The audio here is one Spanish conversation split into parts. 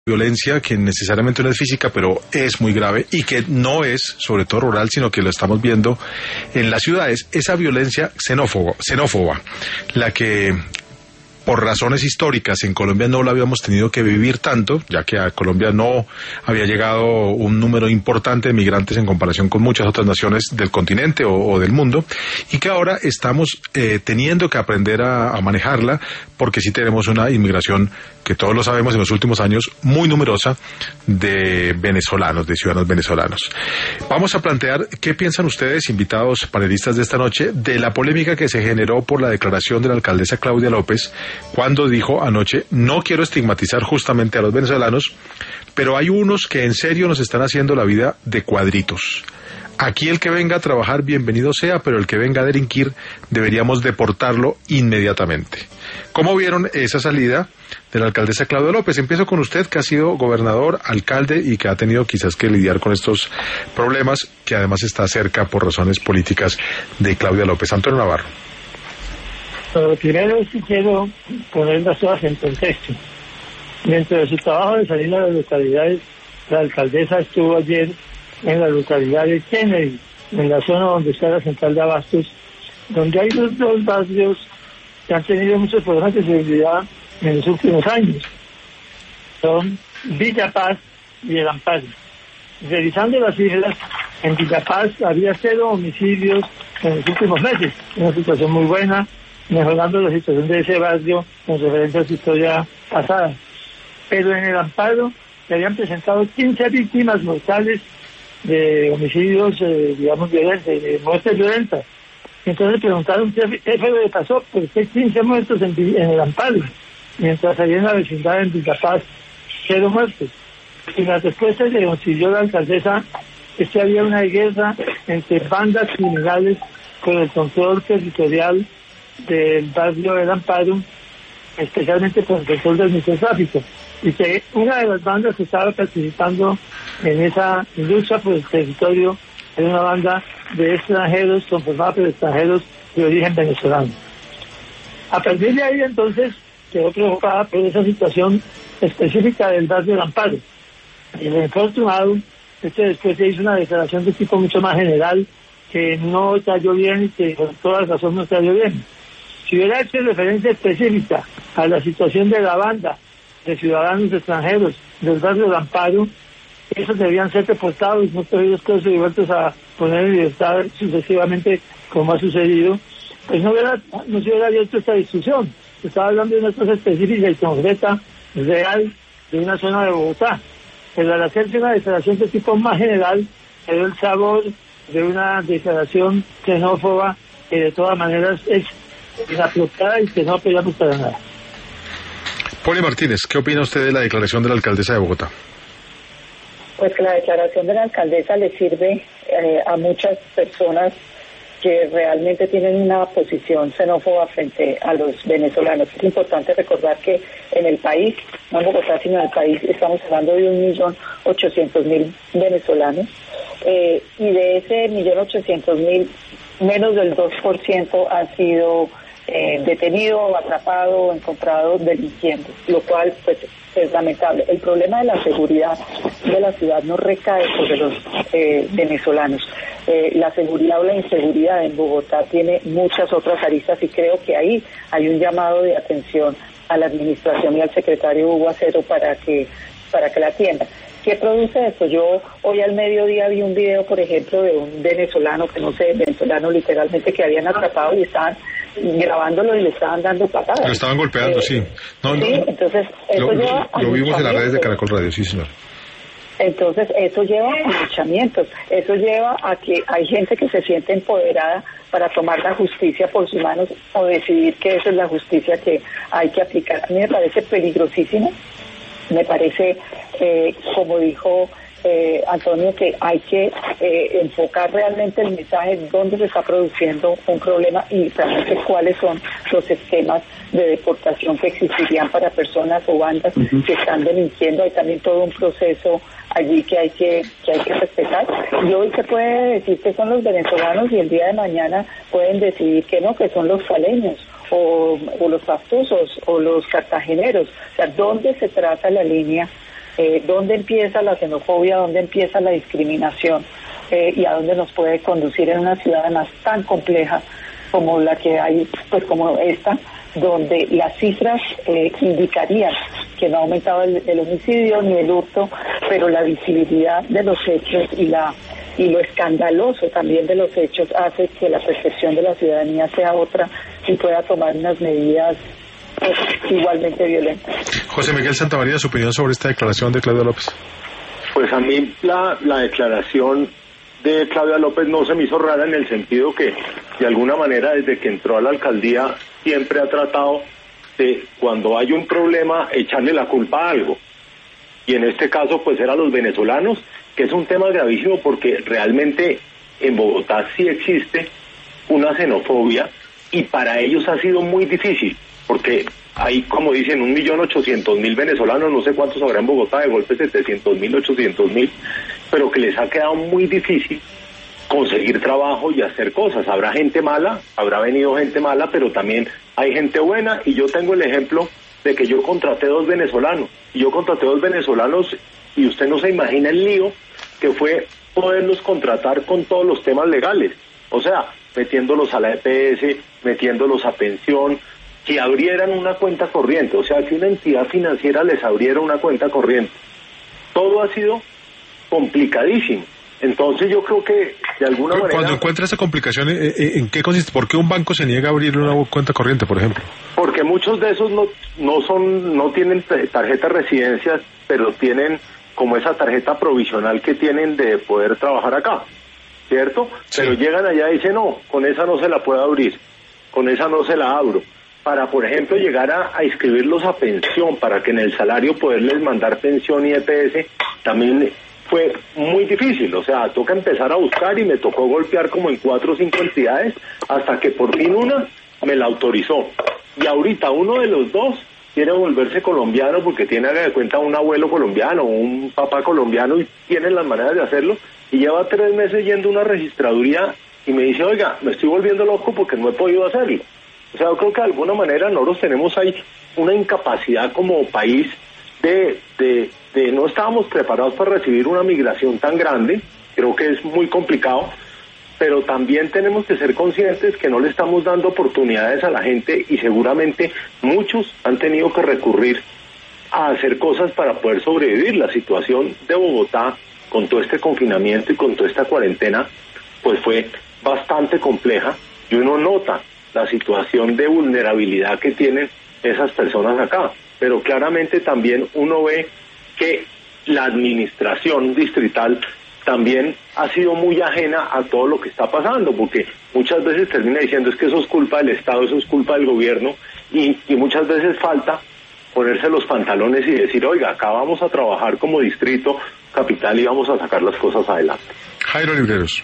Violencia que necesariamente no es física, pero es muy grave y que no es, sobre todo rural, sino que lo estamos viendo en las ciudades, esa violencia xenófoba, la que por razones históricas en Colombia no la habíamos tenido que vivir tanto, ya que a Colombia no había llegado un número importante de migrantes en comparación con muchas otras naciones del continente o del mundo, y que ahora estamos teniendo que aprender a manejarla, porque sí tenemos una inmigración que todos lo sabemos en los últimos años muy numerosa de venezolanos, de ciudadanos venezolanos. Vamos a plantear qué piensan ustedes, invitados panelistas de esta noche, de la polémica que se generó por la declaración de la alcaldesa Claudia López cuando dijo anoche: no quiero estigmatizar justamente a los venezolanos, pero hay unos que en serio nos están haciendo la vida de cuadritos. Aquí el que venga a trabajar, bienvenido sea, pero el que venga a delinquir, deberíamos deportarlo inmediatamente. ¿Cómo vieron esa salida de la alcaldesa Claudia López? Empiezo con usted, que ha sido gobernador, alcalde y que ha tenido quizás que lidiar con estos problemas, que además está cerca por razones políticas de Claudia López. Antonio Navarro. Pero primero sí quiero poner las cosas en contexto. Dentro de su trabajo de salir a las localidades, la alcaldesa estuvo ayer en la localidad de Kennedy, en la zona donde está la central de abastos, donde hay dos barrios que han tenido muchos problemas de seguridad en los últimos años. Son Villa Paz y El Amparo. Revisando las cifras, en Villa Paz había 0 homicidios en los últimos meses, una situación muy buena, mejorando la situación de ese barrio con referencia a su historia pasada. Pero en El Amparo se habían presentado 15 víctimas mortales de homicidios, digamos, violentos, de muertes violentas. Entonces preguntaron qué fue lo que pasó, ¿por qué 15 muertos en El Amparo? Mientras había en la vecindad en Villa Paz 0 muertos. Y la respuesta que consiguió la alcaldesa es que había una guerra entre bandas criminales por el control territorial del barrio del Amparo, especialmente por el control del microtráfico, y que una de las bandas que estaba participando en esa lucha por el territorio era una banda de extranjeros, conformada por extranjeros de origen venezolano. A partir de ahí entonces quedó provocada por esa situación específica del barrio del Amparo. Y el infortunado, después se hizo una declaración de tipo mucho más general que no cayó bien y que por toda razón no cayó bien. Si hubiera hecho referencia específica a la situación de la banda de ciudadanos extranjeros del barrio del Amparo, esos debían ser deportados, no pedidos cosas y vueltos a poner en libertad sucesivamente, como ha sucedido, pues no se hubiera abierto esta discusión. Se estaba hablando de una cosa específica y concreta, real, de una zona de Bogotá. Pero al hacerse una declaración de tipo más general, quedó el sabor de una declaración xenófoba que de todas maneras es inapropiada y que no apoyamos para nada. Poli Martínez, ¿qué opina usted de la declaración de la alcaldesa de Bogotá? Pues que la declaración de la alcaldesa le sirve a muchas personas que realmente tienen una posición xenófoba frente a los venezolanos. Es importante recordar que en el país, no en Bogotá, sino en el país, estamos hablando de 1.800.000 venezolanos, y de ese 1.800.000, menos del 2% han sido detenido, atrapado o encontrado delinquiendo, lo cual pues es lamentable. El problema de la seguridad de la ciudad no recae sobre los venezolanos. La seguridad o la inseguridad en Bogotá tiene muchas otras aristas y creo que ahí hay un llamado de atención a la administración y al secretario Hugo Acero para que la atienda. ¿Qué produce esto? Yo hoy al mediodía vi un video, por ejemplo, de un venezolano, que no sé, venezolano literalmente, que habían atrapado y estaban grabándolo y le estaban dando patadas. Lo estaban golpeando, sí. Entonces eso lleva a lo vimos en las redes de Caracol Radio, sí, señor. Entonces eso lleva a luchamientos, eso lleva a que hay gente que se siente empoderada para tomar la justicia por sus manos o decidir que esa es la justicia que hay que aplicar. A mí me parece peligrosísimo, me parece, como dijo Antonio, que hay que enfocar realmente el mensaje dónde se está produciendo un problema y realmente cuáles son los esquemas de deportación que existirían para personas o bandas que están delinquiendo. Hay también todo un proceso allí que hay que respetar. Y hoy se puede decir que son los venezolanos y el día de mañana pueden decidir que no, que son los caleños o los pastusos o los cartageneros. O sea, ¿dónde se traza la línea dónde empieza la xenofobia, dónde empieza la discriminación y a dónde nos puede conducir en una ciudad además tan compleja como la que hay, pues como esta, donde las cifras indicarían que no ha aumentado el homicidio ni el hurto, pero la visibilidad de los hechos y lo escandaloso también de los hechos hace que la percepción de la ciudadanía sea otra y pueda tomar unas medidas pues, igualmente violentas. José Miguel Santamaría, su opinión sobre esta declaración de Claudia López. Pues a mí la declaración de Claudia López no se me hizo rara en el sentido que de alguna manera desde que entró a la alcaldía siempre ha tratado de cuando hay un problema echarle la culpa a algo, y en este caso pues era a los venezolanos, que es un tema gravísimo porque realmente en Bogotá sí existe una xenofobia y para ellos ha sido muy difícil porque hay, como dicen, 1.800.000 venezolanos, no sé cuántos habrá en Bogotá, de golpe 700.000, 800.000, pero que les ha quedado muy difícil conseguir trabajo y hacer cosas. Habrá gente mala, habrá venido gente mala, pero también hay gente buena, y yo tengo el ejemplo de que yo contraté 2 venezolanos, y usted no se imagina el lío que fue poderlos contratar con todos los temas legales, o sea, metiéndolos a la EPS, metiéndolos a pensión, que abrieran una cuenta corriente, o sea, que una entidad financiera les abriera una cuenta corriente. Todo ha sido complicadísimo. Entonces yo creo que de alguna manera... Cuando encuentra esa complicación, ¿en qué consiste? ¿Por qué un banco se niega a abrir una cuenta corriente, por ejemplo? Porque muchos de esos no tienen tarjeta de residencias, pero tienen como esa tarjeta provisional que tienen de poder trabajar acá, ¿cierto? Sí. Pero llegan allá y dicen, no, con esa no se la puedo abrir, con esa no se la abro. Para, por ejemplo, llegar a inscribirlos a pensión, para que en el salario poderles mandar pensión y EPS, también fue muy difícil, o sea, toca empezar a buscar y me tocó golpear como en 4 o 5 entidades hasta que por fin una me la autorizó. Y ahorita uno de los 2 quiere volverse colombiano porque tiene, haga de cuenta, un abuelo colombiano o un papá colombiano y tiene las maneras de hacerlo, y lleva 3 meses yendo a una registraduría y me dice, oiga, me estoy volviendo loco porque no he podido hacerlo. O sea, yo creo que de alguna manera nosotros tenemos ahí una incapacidad como país de no estábamos preparados para recibir una migración tan grande. Creo que es muy complicado, pero también tenemos que ser conscientes que no le estamos dando oportunidades a la gente, y seguramente muchos han tenido que recurrir a hacer cosas para poder sobrevivir. La situación de Bogotá con todo este confinamiento y con toda esta cuarentena pues fue bastante compleja, y uno nota la situación de vulnerabilidad que tienen esas personas acá, pero claramente también uno ve que la administración distrital también ha sido muy ajena a todo lo que está pasando, porque muchas veces termina diciendo es que eso es culpa del Estado, eso es culpa del gobierno, y muchas veces falta ponerse los pantalones y decir, oiga, acá vamos a trabajar como distrito capital y vamos a sacar las cosas adelante. Jairo Libreros.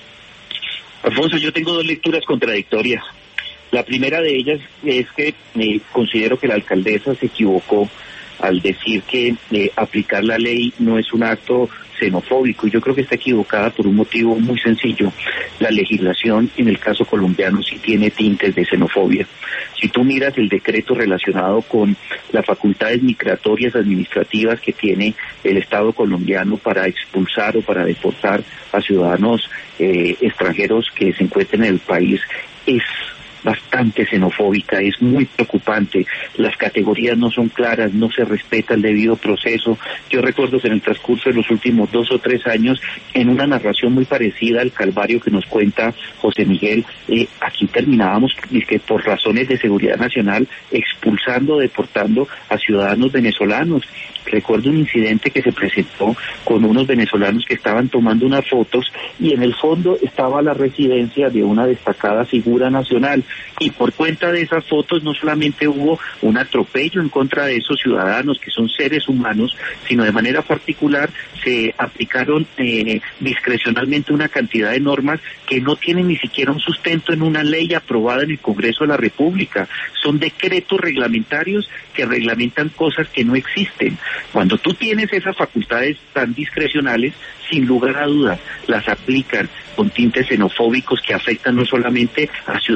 Alfonso, yo tengo 2 lecturas contradictorias. La primera de ellas es que considero que la alcaldesa se equivocó al decir que aplicar la ley no es un acto xenofóbico, y yo creo que está equivocada por un motivo muy sencillo. La legislación en el caso colombiano sí tiene tintes de xenofobia. Si tú miras el decreto relacionado con las facultades migratorias administrativas que tiene el Estado colombiano para expulsar o para deportar a ciudadanos extranjeros que se encuentren en el país, es bastante xenofóbica, es muy preocupante. Las categorías no son claras, no se respeta el debido proceso. Yo recuerdo que en el transcurso de los últimos 2 o 3 años, en una narración muy parecida al calvario que nos cuenta José Miguel, aquí terminábamos que por razones de seguridad nacional expulsando, deportando a ciudadanos venezolanos. Recuerdo un incidente que se presentó con unos venezolanos que estaban tomando unas fotos, y en el fondo estaba la residencia de una destacada figura nacional, y por cuenta de esas fotos no solamente hubo un atropello en contra de esos ciudadanos que son seres humanos, sino de manera particular se aplicaron discrecionalmente una cantidad de normas que no tienen ni siquiera un sustento en una ley aprobada en el Congreso de la República. Son decretos reglamentarios que reglamentan cosas que no existen. Cuando tú tienes esas facultades tan discrecionales, sin lugar a dudas, las aplican con tintes xenofóbicos que afectan no solamente a ciudadanos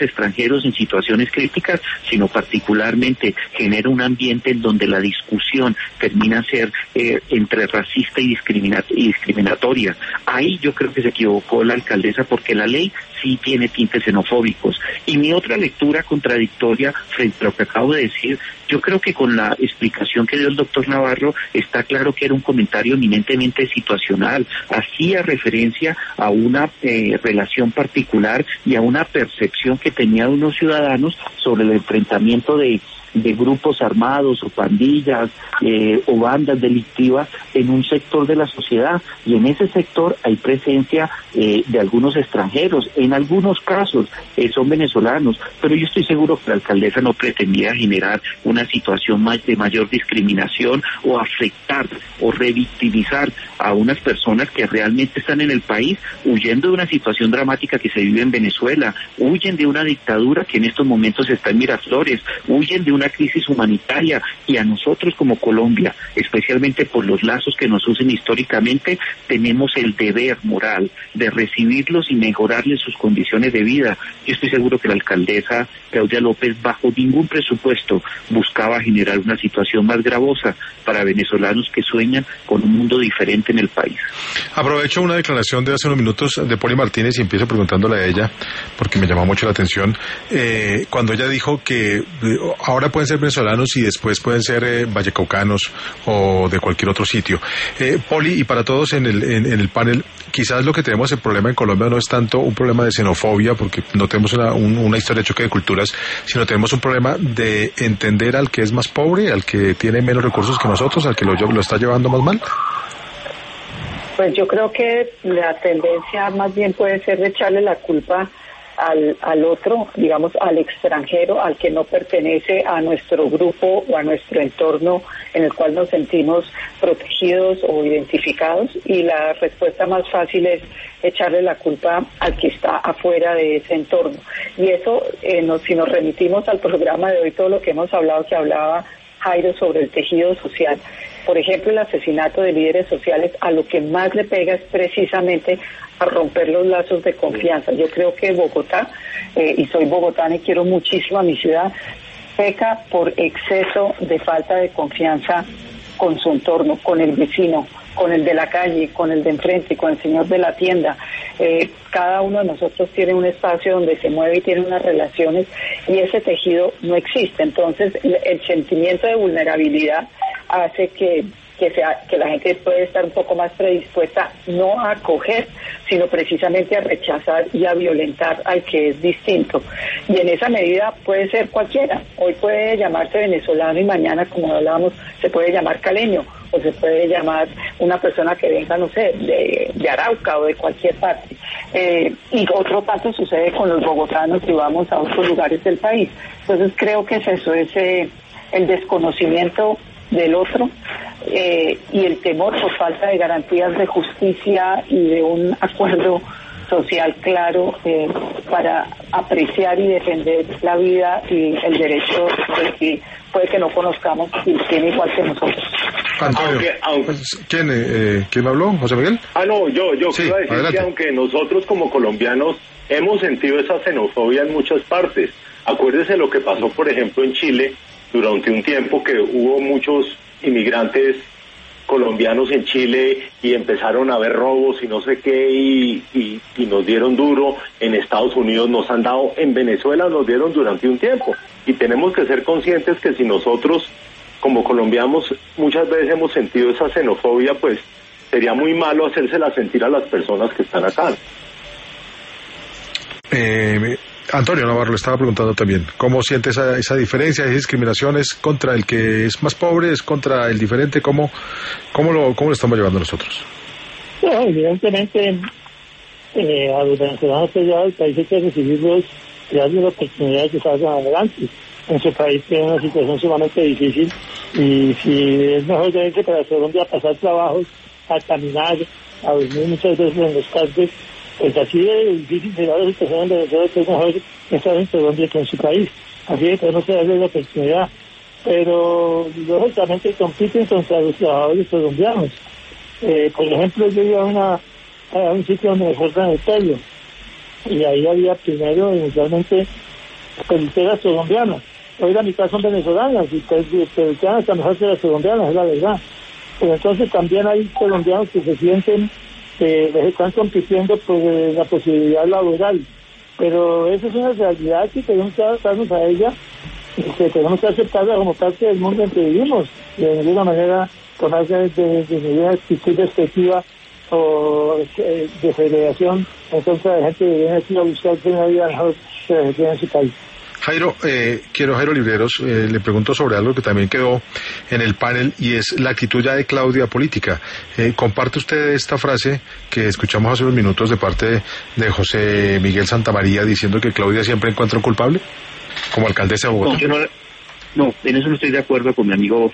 extranjeros en situaciones críticas, sino particularmente genera un ambiente en donde la discusión termina a ser entre racista y discriminatoria. Ahí yo creo que se equivocó la alcaldesa, porque la ley sí tiene tintes xenofóbicos. Y mi otra lectura contradictoria frente a lo que acabo de decir, yo creo que con la explicación que dio el doctor Navarro está claro que era un comentario eminentemente situacional, hacía referencia a una relación particular y a una percepción que tenían unos ciudadanos sobre el enfrentamiento de grupos armados o pandillas o bandas delictivas en un sector de la sociedad, y en ese sector hay presencia de algunos extranjeros, en algunos casos son venezolanos, pero yo estoy seguro que la alcaldesa no pretendía generar una situación de mayor discriminación o afectar o revictimizar a unas personas que realmente están en el país huyendo de una situación dramática que se vive en Venezuela, huyen de una dictadura que en estos momentos está en Miraflores, huyen de una crisis humanitaria, y a nosotros como Colombia, especialmente por los lazos que nos unen históricamente, tenemos el deber moral de recibirlos y mejorarles sus condiciones de vida. Yo estoy seguro que la alcaldesa Claudia López bajo ningún presupuesto buscaba generar una situación más gravosa para venezolanos que sueñan con un mundo diferente en el país. Aprovecho una declaración de hace unos minutos de Poli Martínez y empiezo preguntándole a ella, porque me llamó mucho la atención, cuando ella dijo que ahora pueden ser venezolanos y después pueden ser vallecaucanos o de cualquier otro sitio. Poli, y para todos en el panel, quizás lo que tenemos el problema en Colombia no es tanto un problema de xenofobia, porque no tenemos una historia de choque de culturas, sino tenemos un problema de entender al que es más pobre, al que tiene menos recursos que nosotros, al que lo está llevando más mal. Pues yo creo que la tendencia más bien puede ser de echarle la culpa al otro, digamos al extranjero, al que no pertenece a nuestro grupo o a nuestro entorno en el cual nos sentimos protegidos o identificados, y la respuesta más fácil es echarle la culpa al que está afuera de ese entorno. Y eso, si nos remitimos al programa de hoy, todo lo que hemos hablado, que hablaba Jairo sobre el tejido social, por ejemplo, el asesinato de líderes sociales, a lo que más le pega es precisamente a romper los lazos de confianza. Yo creo que Bogotá, y soy bogotana y quiero muchísimo a mi ciudad, peca por exceso de falta de confianza con su entorno, con el vecino, con el de la calle, con el de enfrente, con el señor de la tienda. Cada uno de nosotros tiene un espacio donde se mueve y tiene unas relaciones, y ese tejido no existe. Entonces, el sentimiento de vulnerabilidad hace que la gente puede estar un poco más predispuesta no a acoger, sino precisamente a rechazar y a violentar al que es distinto. Y en esa medida puede ser cualquiera. Hoy puede llamarse venezolano y mañana, como hablábamos, se puede llamar caleño, o se puede llamar una persona que venga, no sé, de Arauca o de cualquier parte. Y otro tanto sucede con los bogotanos que vamos a otros lugares del país. Entonces creo que es eso, es el desconocimiento del otro, y el temor por falta de garantías de justicia y de un acuerdo social claro para apreciar y defender la vida y el derecho de que puede que no conozcamos y tiene igual que nosotros. Antonio, ¿quién me habló? ¿José Miguel? No, yo sí, quiero decir adelante. que aunque nosotros como colombianos hemos sentido esa xenofobia en muchas partes, acuérdese lo que pasó, por ejemplo, en Chile durante un tiempo, que hubo muchos inmigrantes colombianos en Chile y empezaron a haber robos y no sé qué, y nos dieron duro. En Estados Unidos nos han dado, en Venezuela nos dieron durante un tiempo, y tenemos que ser conscientes que si nosotros como colombianos muchas veces hemos sentido esa xenofobia, pues sería muy malo hacérsela sentir a las personas que están acá. Antonio Navarro le estaba preguntando también, ¿cómo siente esa diferencia, esa discriminación? ¿Es contra el que es más pobre, es contra el diferente? ¿Cómo lo estamos llevando nosotros? No, evidentemente a los venezolanos que llevan al país hay que recibirlos y darles la oportunidad de que salgan adelante. En su país tiene una situación sumamente difícil, y si es mejor tener que para Colombia pasar trabajos, a caminar, a dormir muchas veces en los parques, pues así de difícil será la situación en Venezuela, que es mejor estar en Colombia que en su país. Así que tenemos que darle la oportunidad, pero lógicamente compiten contra los trabajadores colombianos. Por ejemplo, yo iba a un sitio donde me cortan el pelo, y ahí había primero inicialmente peliteras colombianas. Hoy la mitad son venezolanas y peliteras están mejor que las colombianas, es la verdad. Pero entonces también hay colombianos que se sienten les están compitiendo por la posibilidad laboral. Pero esa es una realidad que tenemos que adaptarnos a ella, que tenemos que aceptarla como parte del mundo en que vivimos, y de ninguna manera tomarse de ninguna actitud despectiva o de segregación en contra de gente que viene aquí a buscar una vida mejor que la que tiene en su país. Jairo, Jairo Libreros, le pregunto sobre algo que también quedó en el panel y es la actitud ya de Claudia política. ¿Comparte usted esta frase que escuchamos hace unos minutos de parte de José Miguel Santamaría diciendo que Claudia siempre encuentra un culpable como alcaldesa de Bogotá? No, en eso no estoy de acuerdo con mi amigo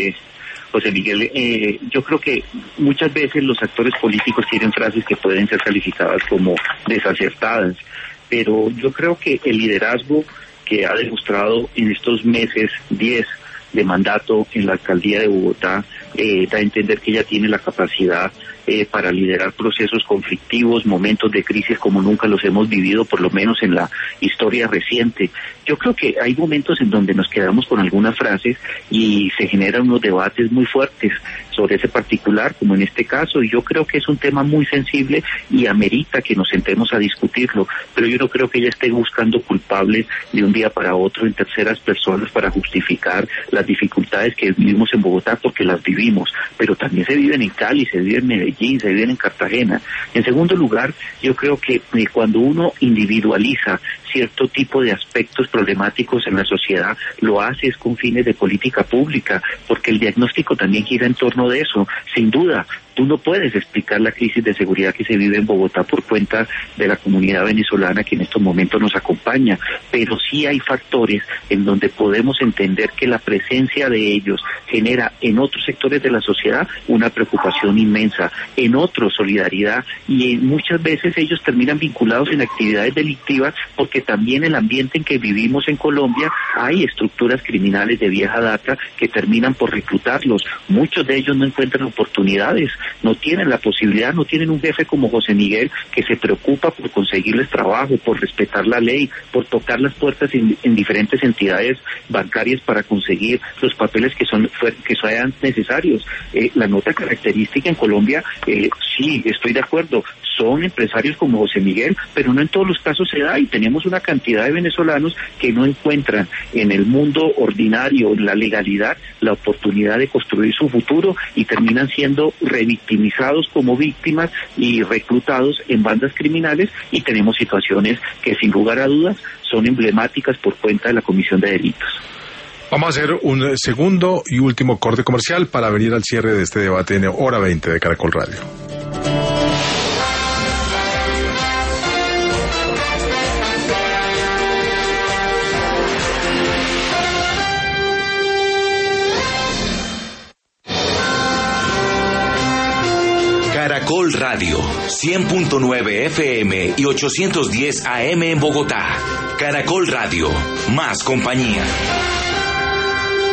José Miguel. Yo creo que muchas veces los actores políticos tienen frases que pueden ser calificadas como desacertadas, pero yo creo que el liderazgo que ha demostrado en estos meses 10 de mandato en la alcaldía de Bogotá da a entender que ella tiene la capacidad para liderar procesos conflictivos, momentos de crisis como nunca los hemos vivido, por lo menos en la historia reciente. Yo creo que hay momentos en donde nos quedamos con algunas frases y se generan unos debates muy fuertes sobre ese particular, como en este caso, y yo creo que es un tema muy sensible y amerita que nos sentemos a discutirlo, pero yo no creo que ella esté buscando culpables de un día para otro en terceras personas para justificar las dificultades que vivimos en Bogotá, porque las vivimos, pero también se viven en Cali, se viven en Medellín, se viven en Cartagena. En segundo lugar, yo creo que cuando uno individualiza cierto tipo de aspectos problemáticos en la sociedad, lo hace es con fines de política pública, porque el diagnóstico también gira en torno de eso. Sin duda, tú no puedes explicar la crisis de seguridad que se vive en Bogotá por cuenta de la comunidad venezolana que en estos momentos nos acompaña, pero sí hay factores en donde podemos entender que la presencia de ellos genera en otros sectores de la sociedad una preocupación inmensa, en otros solidaridad, y muchas veces ellos terminan vinculados en actividades delictivas porque también el ambiente en que vivimos en Colombia hay estructuras criminales de vieja data que terminan por reclutarlos. Muchos de ellos no encuentran oportunidades, no tienen la posibilidad, no tienen un jefe como José Miguel que se preocupa por conseguirles trabajo, por respetar la ley, por tocar las puertas en diferentes entidades bancarias para conseguir los papeles que sean necesarios. La nota característica en Colombia, sí, estoy de acuerdo, son empresarios como José Miguel, pero no en todos los casos se da, y tenemos una cantidad de venezolanos que no encuentran en el mundo ordinario, en la legalidad, la oportunidad de construir su futuro y terminan siendo revictimizados como víctimas y reclutados en bandas criminales, y tenemos situaciones que sin lugar a dudas son emblemáticas por cuenta de la comisión de delitos. Vamos a hacer un segundo y último corte comercial para venir al cierre de este debate en Hora 20 de Caracol Radio. Caracol Radio, 100.9 FM y 810 AM en Bogotá. Caracol Radio, más compañía.